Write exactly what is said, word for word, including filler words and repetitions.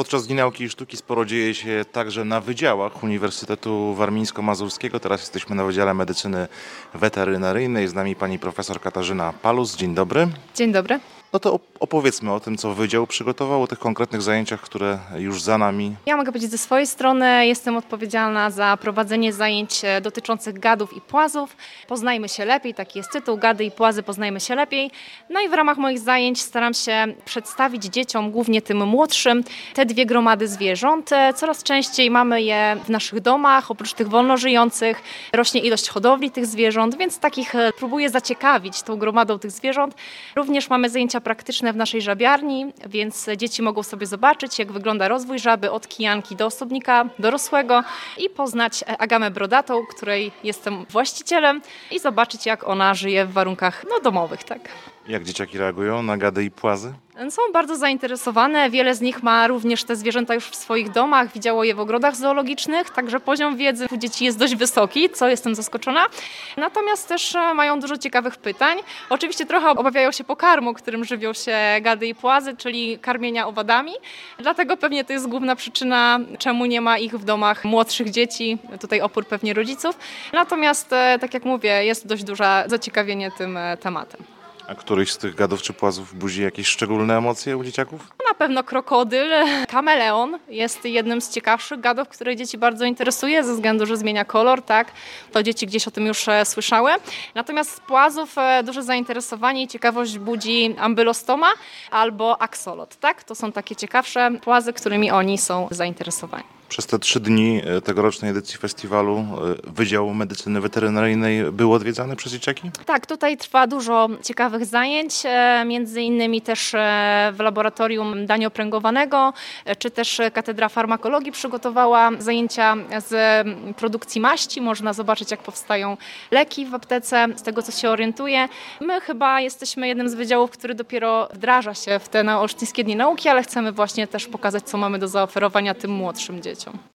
Podczas Dni Nauki i Sztuki sporo dzieje się także na wydziałach Uniwersytetu Warmińsko-Mazurskiego. Teraz jesteśmy na Wydziale Medycyny Weterynaryjnej. Z nami pani profesor Katarzyna Palus. Dzień dobry. Dzień dobry. No to opowiedzmy o tym, co Wydział przygotował, o tych konkretnych zajęciach, które już za nami. Ja mogę powiedzieć ze swojej strony, jestem odpowiedzialna za prowadzenie zajęć dotyczących gadów i płazów. Poznajmy się lepiej, taki jest tytuł, gady i płazy, poznajmy się lepiej. No i w ramach moich zajęć staram się przedstawić dzieciom, głównie tym młodszym, te dwie gromady zwierząt. Coraz częściej mamy je w naszych domach, oprócz tych wolno żyjących rośnie ilość hodowli tych zwierząt, więc takich próbuję zaciekawić tą gromadą tych zwierząt. Również mamy zajęcia praktyczne w naszej żabiarni, więc dzieci mogą sobie zobaczyć, jak wygląda rozwój żaby od kijanki do osobnika dorosłego i poznać agamę brodatą, której jestem właścicielem i zobaczyć, jak ona żyje w warunkach no, domowych. Tak. Jak dzieciaki reagują na gady i płazy? Są bardzo zainteresowane, wiele z nich ma również te zwierzęta już w swoich domach, widziało je w ogrodach zoologicznych, także poziom wiedzy u dzieci jest dość wysoki, co jestem zaskoczona. Natomiast też mają dużo ciekawych pytań. Oczywiście trochę obawiają się pokarmu, którym żywią się gady i płazy, czyli karmienia owadami. Dlatego pewnie to jest główna przyczyna, czemu nie ma ich w domach młodszych dzieci. Tutaj opór pewnie rodziców. Natomiast, tak jak mówię, jest dość duże zaciekawienie tym tematem. A któryś z tych gadów czy płazów budzi jakieś szczególne emocje u dzieciaków? Na pewno krokodyl, kameleon jest jednym z ciekawszych gadów, które dzieci bardzo interesuje ze względu, że zmienia kolor, tak? To dzieci gdzieś o tym już słyszały. Natomiast z płazów duże zainteresowanie i ciekawość budzi ambylostoma albo aksolot, tak? To są takie ciekawsze płazy, którymi oni są zainteresowani. Przez te trzy dni tegorocznej edycji festiwalu Wydział Medycyny Weterynaryjnej był odwiedzany przez dzieciaki? Tak, tutaj trwa dużo ciekawych zajęć, między innymi też w laboratorium dania opręgowanego, czy też Katedra Farmakologii przygotowała zajęcia z produkcji maści. Można zobaczyć, jak powstają leki w aptece, z tego co się orientuję. My chyba jesteśmy jednym z wydziałów, który dopiero wdraża się w te Olsztyńskie Dni Nauki, ale chcemy właśnie też pokazać, co mamy do zaoferowania tym młodszym dzieciom.